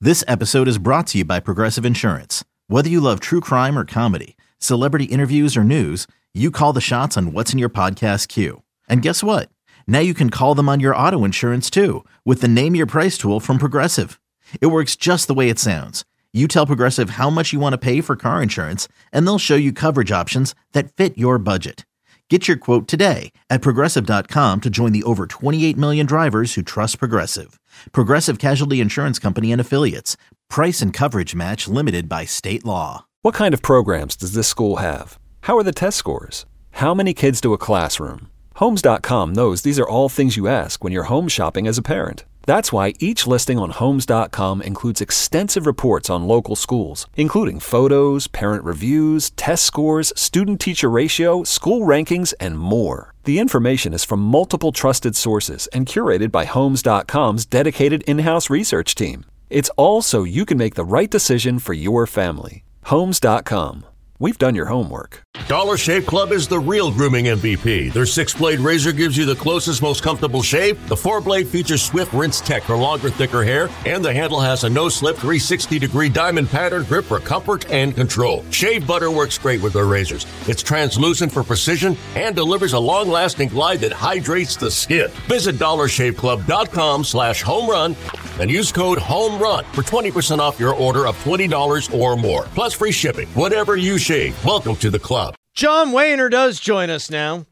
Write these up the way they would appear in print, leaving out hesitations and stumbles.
This episode is brought to you by Progressive Insurance. Whether you love true crime or comedy, celebrity interviews or news, you call the shots on what's in your podcast queue. And guess what? Now you can call them on your auto insurance too with the Name Your Price tool from Progressive. It works just the way it sounds. You tell Progressive how much you want to pay for car insurance, and they'll show you coverage options that fit your budget. Get your quote today at Progressive.com to join the over 28 million drivers who trust Progressive. Progressive Casualty Insurance Company and Affiliates. Price and coverage match limited by state law. What kind of programs does this school have? How are the test scores? How many kids to a classroom? Homes.com knows these are all things you ask when you're home shopping as a parent. That's why each listing on Homes.com includes extensive reports on local schools, including photos, parent reviews, test scores, student-teacher ratio, school rankings, and more. The information is from multiple trusted sources and curated by Homes.com's dedicated in-house research team. It's all so you can make the right decision for your family. Homes.com. We've done your homework. Dollar Shave Club is the real grooming MVP. Their 6-blade razor gives you the closest, most comfortable shave. The 4-blade features swift rinse tech for longer, thicker hair. And the handle has a no-slip 360-degree diamond pattern grip for comfort and control. Shave butter works great with their razors. It's translucent for precision and delivers a long-lasting glide that hydrates the skin. Visit dollarshaveclub.com/homerun and use code HOMERUN for 20% off your order of $20 or more. Plus free shipping. Whatever you shave. Welcome to the club. John Wayner does join us now.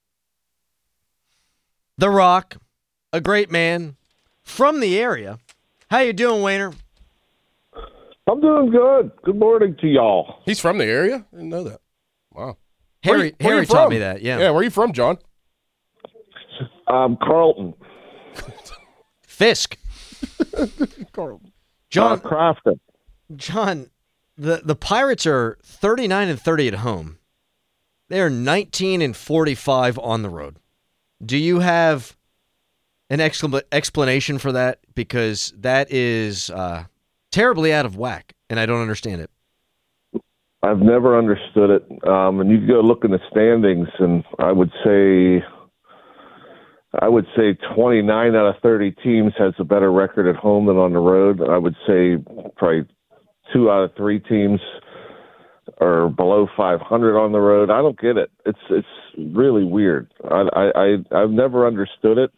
The Rock, a great man from the area. How you doing, Wayner? I'm doing good. Good morning to y'all. He's from the area? I didn't know that. Wow. Harry taught me that, yeah. Yeah, where are you from, John? Carlton. Fisk. Carlton. John, Crafton. John, the Pirates are 39-30 at home. They are 19-45 on the road. Do you have an explanation for that? Because that is terribly out of whack, and I don't understand it. I've never understood it. And you can go look in the standings, and I would say 29 out of 30 teams has a better record at home than on the road. I would say probably 2 out of 3 teams are below 500 on the road. I don't get it. It's really weird. I've never understood it.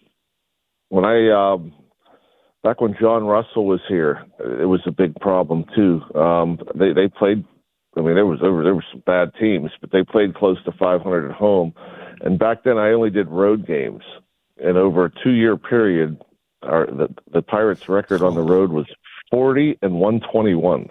Back when John Russell was here, it was a big problem too. They played. I mean, there were some bad teams, but they played close to 500 at home. And back then, I only did road games. And over a 2-year period, the Pirates' record on the road was 40-121.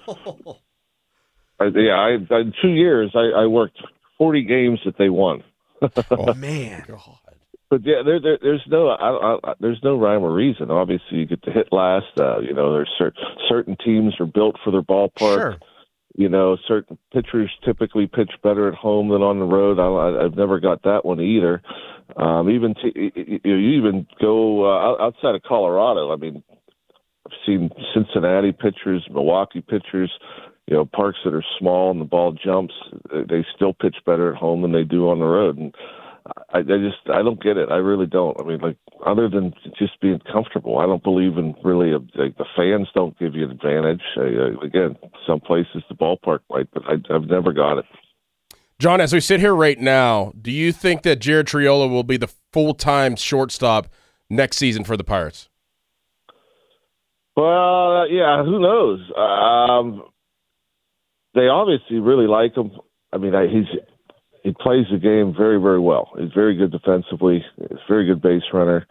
In 2 years, I worked 40 games that they won. Oh man! But yeah, there's no rhyme or reason. Obviously, you get to hit last. There's certain teams are built for their ballpark. Sure. Certain pitchers typically pitch better at home than on the road. I've never got that one either. You even go outside of Colorado. I mean, I've seen Cincinnati pitchers, Milwaukee pitchers, parks that are small and the ball jumps. They still pitch better at home than they do on the road. And I don't get it. I really don't. I mean, other than just being comfortable, I don't believe in really the fans don't give you an advantage. Again, some places the ballpark might, but I've never got it. John, as we sit here right now, do you think that Jared Triolo will be the full-time shortstop next season for the Pirates? Well, yeah, who knows? They obviously really like him. I mean, he plays the game very, very well. He's very good defensively. He's a very good base runner.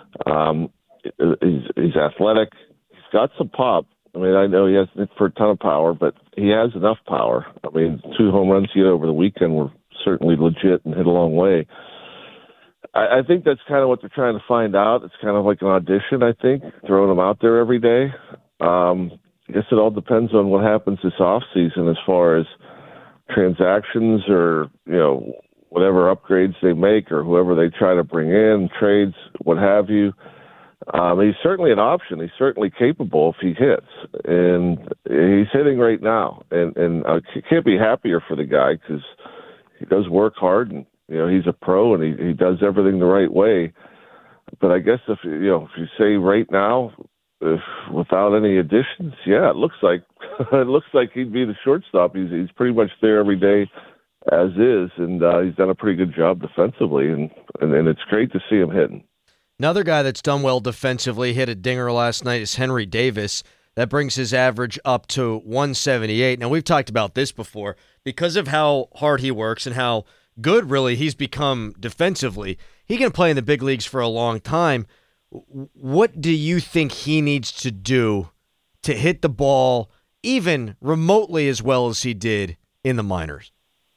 He's athletic. He's got some pop. I mean, I know he hasn't for a ton of power, but he has enough power. I mean, 2 home runs he had over the weekend were certainly legit and hit a long way. I think that's kind of what they're trying to find out. It's kind of like an audition, I think, throwing him out there every day. I guess it all depends on what happens this offseason as far as transactions or, whatever upgrades they make or whoever they try to bring in, trades, what have you. He's certainly an option. He's certainly capable if he hits. And he's hitting right now. And I can't be happier for the guy because he does work hard and, he's a pro and he does everything the right way. But I guess if you say right now, without any additions, yeah, it looks like he'd be the shortstop. He's pretty much there every day as is, and he's done a pretty good job defensively, and it's great to see him hitting. Another guy that's done well defensively, hit a dinger last night, is Henry Davis. That brings his average up to 178. Now, we've talked about this before. Because of how hard he works and how good, really, he's become defensively, he can play in the big leagues for a long time. What do you think he needs to do to hit the ball even remotely as well as he did in the minors?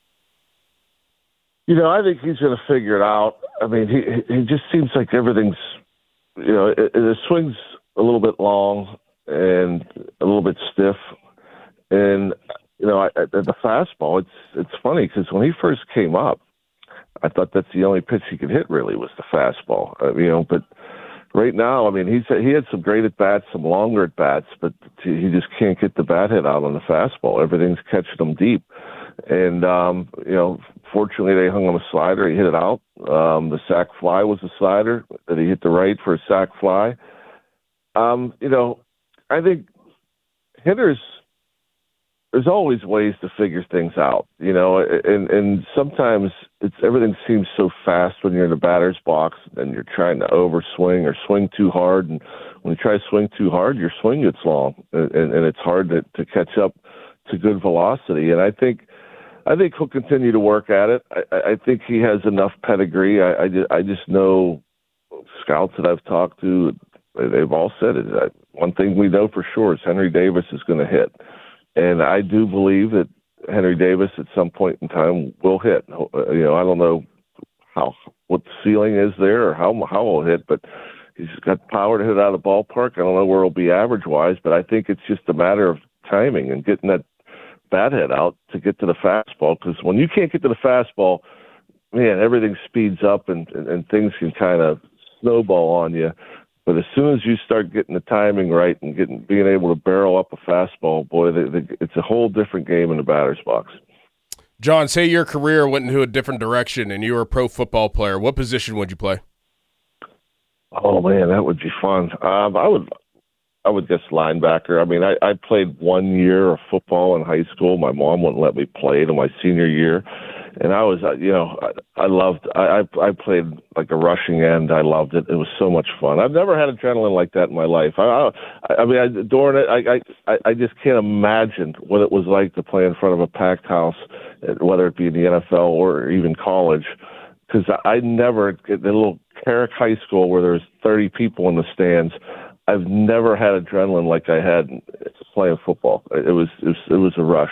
I think he's going to figure it out. I mean, he just seems like everything's, the swing's a little bit long and a little bit stiff. And, the fastball, it's funny because when he first came up, I thought that's the only pitch he could hit really was the fastball. But right now, I mean, he had some great at-bats, some longer at-bats, but he just can't get the bat hit out on the fastball. Everything's catching him deep. And, fortunately, they hung on a slider. He hit it out. The sac fly was a slider that he hit the right for a sac fly. I think hitters, there's always ways to figure things out, and sometimes everything seems so fast when you're in the batter's box and you're trying to overswing or swing too hard. And when you try to swing too hard, your swing gets long and it's hard to catch up to good velocity. And I think he'll continue to work at it. I think he has enough pedigree. I just know scouts that I've talked to, they've all said it. One thing we know for sure is Henry Davis is going to hit. And I do believe that Henry Davis at some point in time will hit. I don't know what the ceiling is there or how he'll hit, but he's got power to hit out of the ballpark. I don't know where he'll be average-wise, but I think it's just a matter of timing and getting that bat head out to get to the fastball. Because when you can't get to the fastball, man, everything speeds up and things can kind of snowball on you. But as soon as you start getting the timing right and being able to barrel up a fastball, boy, it's a whole different game in the batter's box. John, say your career went into a different direction and you were a pro football player. What position would you play? Oh man, that would be fun. I would guess linebacker. I mean, I played 1 year of football in high school. My mom wouldn't let me play it in my senior year. And I was, I played like a rushing end. I loved it. It was so much fun. I've never had adrenaline like that in my life. During it, I just can't imagine what it was like to play in front of a packed house, whether it be in the NFL or even college. Because I never, at the little Carrick High School where there's 30 people in the stands, I've never had adrenaline like I had playing football. It was a rush.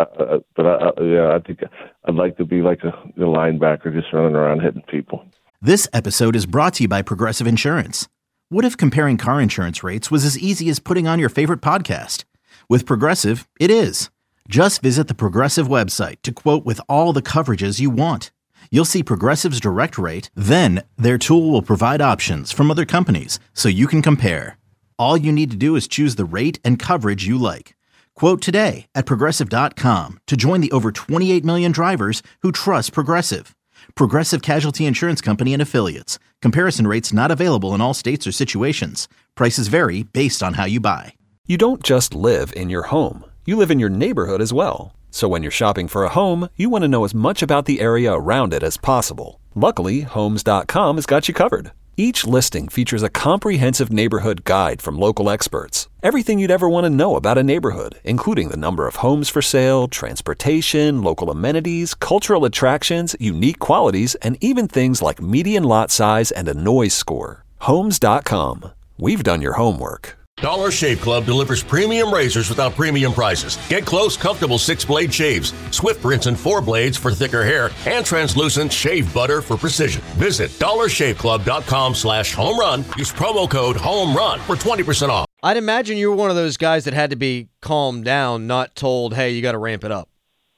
I think I'd like to be like a linebacker, just running around hitting people. This episode is brought to you by Progressive Insurance. What if comparing car insurance rates was as easy as putting on your favorite podcast? With Progressive, it is. Just visit the Progressive website to quote with all the coverages you want. You'll see Progressive's direct rate, then their tool will provide options from other companies so you can compare. All you need to do is choose the rate and coverage you like. Quote today at Progressive.com to join the over 28 million drivers who trust Progressive. Progressive Casualty Insurance Company and Affiliates. Comparison rates not available in all states or situations. Prices vary based on how you buy. You don't just live in your home. You live in your neighborhood as well. So when you're shopping for a home, you want to know as much about the area around it as possible. Luckily, Homes.com has got you covered. Each listing features a comprehensive neighborhood guide from local experts. Everything you'd ever want to know about a neighborhood, including the number of homes for sale, transportation, local amenities, cultural attractions, unique qualities, and even things like median lot size and a noise score. Homes.com. We've done your homework. Dollar Shave Club delivers premium razors without premium prices. Get close, comfortable 6-blade shaves, Swift rinse and 4 blades for thicker hair, and translucent shave butter for precision. Visit dollarshaveclub.com/homerun. Use promo code HOMERUN for 20% off. I'd imagine you were one of those guys that had to be calmed down, not told, hey, you got to ramp it up.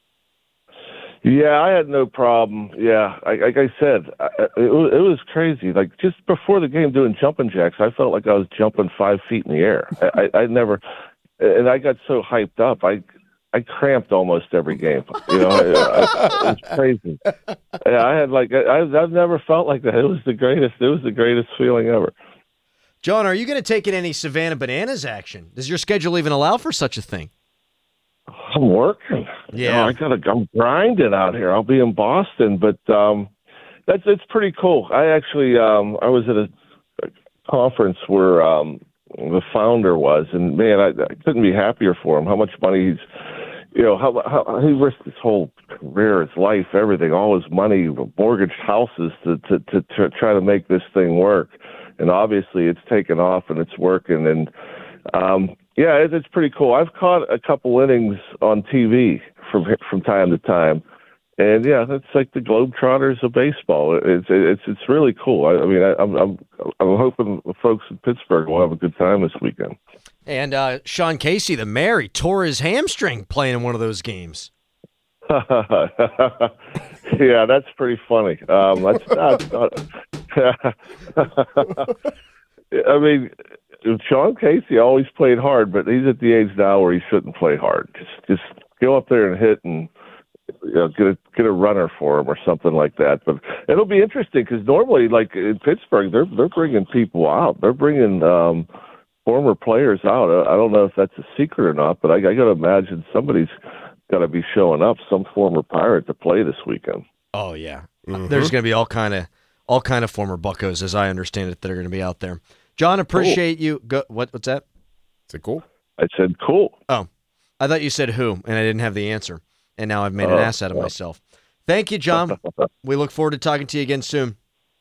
Yeah, I had no problem. Yeah, like I said, it was crazy. Like just before the game doing jumping jacks, I felt like I was jumping 5 feet in the air. I never, and I got so hyped up. I cramped almost every game. It was crazy. Yeah, I've never felt like that. It was the greatest. It was the greatest feeling ever. John, are you going to take in any Savannah Bananas action? Does your schedule even allow for such a thing? I'm working. Yeah. I'm grinding out here. I'll be in Boston, but it's pretty cool. I actually I was at a conference where the founder was, and man, I couldn't be happier for him. How much money how he risked his whole career, his life, everything, all his money, mortgaged houses to try to make this thing work. And obviously, it's taken off and it's working. And it's pretty cool. I've caught a couple innings on TV from time to time. And yeah, that's like the Globetrotters of baseball. It's really cool. I'm hoping the folks in Pittsburgh will have a good time this weekend. And Sean Casey, the mayor, he tore his hamstring playing in one of those games. Yeah, that's pretty funny. That's not. I mean, Sean Casey always played hard, but he's at the age now where he shouldn't play hard. Just go up there and hit and get a runner for him or something like that. But it'll be interesting because normally, like in Pittsburgh, they're bringing people out. They're bringing former players out. I don't know if that's a secret or not, but I got to imagine somebody's got to be showing up, some former Pirate to play this weekend. Oh yeah, There's going to be all kind of former Buccos, as I understand it, that are going to be out there. John, appreciate you. What's that? Is it cool? I said cool. Oh, I thought you said who, and I didn't have the answer. And now I've made an ass out of myself. Thank you, John. We look forward to talking to you again soon.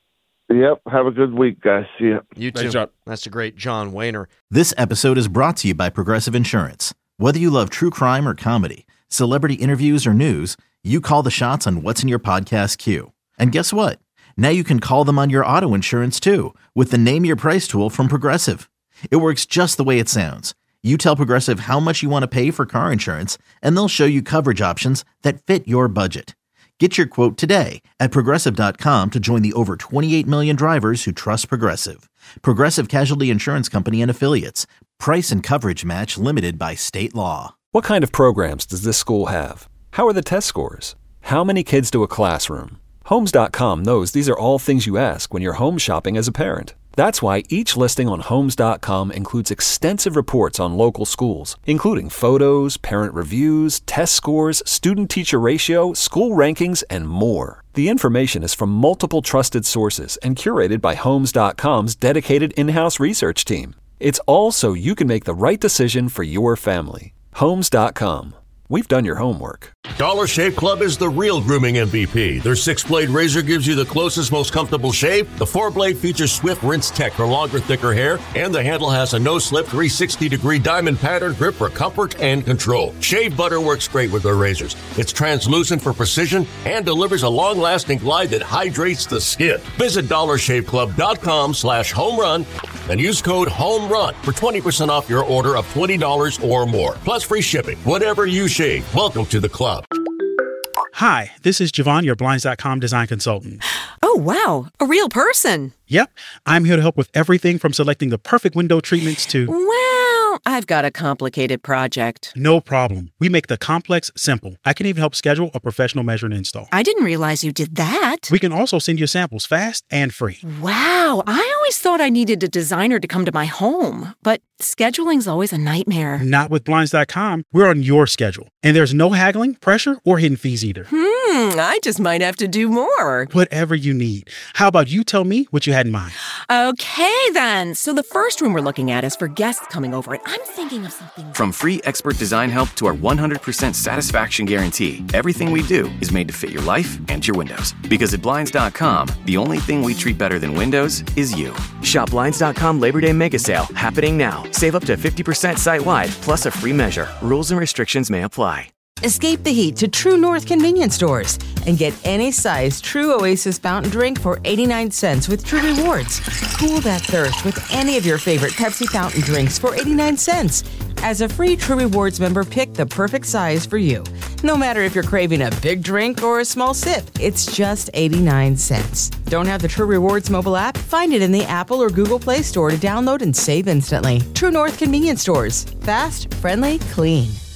Yep. Have a good week, guys. See you. You too. Thanks, John. That's a great John Wayner. This episode is brought to you by Progressive Insurance. Whether you love true crime or comedy, celebrity interviews or news, you call the shots on what's in your podcast queue. And guess what? Now you can call them on your auto insurance too with the Name Your Price tool from Progressive. It works just the way it sounds. You tell Progressive how much you want to pay for car insurance, and they'll show you coverage options that fit your budget. Get your quote today at Progressive.com to join the over 28 million drivers who trust Progressive. Progressive Casualty Insurance Company and Affiliates. Price and coverage match limited by state law. What kind of programs does this school have? How are the test scores? How many kids do a classroom? Homes.com knows these are all things you ask when you're home shopping as a parent. That's why each listing on Homes.com includes extensive reports on local schools, including photos, parent reviews, test scores, student-teacher ratio, school rankings, and more. The information is from multiple trusted sources and curated by Homes.com's dedicated in-house research team. It's all so you can make the right decision for your family. Homes.com. We've done your homework. Dollar Shave Club is the real grooming MVP. Their 6-blade razor gives you the closest, most comfortable shave. The 4-blade features Swift Rinse Tech for longer, thicker hair. And the handle has a no-slip 360-degree diamond pattern grip for comfort and control. Shave butter works great with their razors. It's translucent for precision and delivers a long-lasting glide that hydrates the skin. Visit DollarShaveClub.com/homerun and use code HOMERUN for 20% off your order of $20 or more. Plus free shipping. Whatever you shave. Welcome to the club. Hi, this is Javon, your Blinds.com design consultant. Oh, wow. A real person. Yep. I'm here to help with everything from selecting the perfect window treatments to... Well, I've got a complicated project. No problem. We make the complex simple. I can even help schedule a professional measure and install. I didn't realize you did that. We can also send you samples fast and free. Wow. I always thought I needed a designer to come to my home, but scheduling's always a nightmare. Not with Blinds.com. We're on your schedule. And there's no haggling, pressure, or hidden fees either. I just might have to do more. Whatever you need. How about you tell me what you had in mind? Okay, then. So the first room we're looking at is for guests coming over, and I'm thinking of something... From free expert design help to our 100% satisfaction guarantee, everything we do is made to fit your life and your windows. Because at Blinds.com, the only thing we treat better than windows is you. Shop Blinds.com Labor Day Mega Sale, happening now. Save up to 50% site-wide, plus a free measure. Rules and restrictions may apply. Escape the heat to True North convenience stores and get any size True Oasis fountain drink for 89 cents with True Rewards. Cool that thirst with any of your favorite Pepsi fountain drinks for 89 cents. As a free True Rewards member, pick the perfect size for you. No matter if you're craving a big drink or a small sip, it's just 89 cents. Don't have the True Rewards mobile app? Find it in the Apple or Google Play Store to download and save instantly. True North convenience stores. Fast, friendly, clean.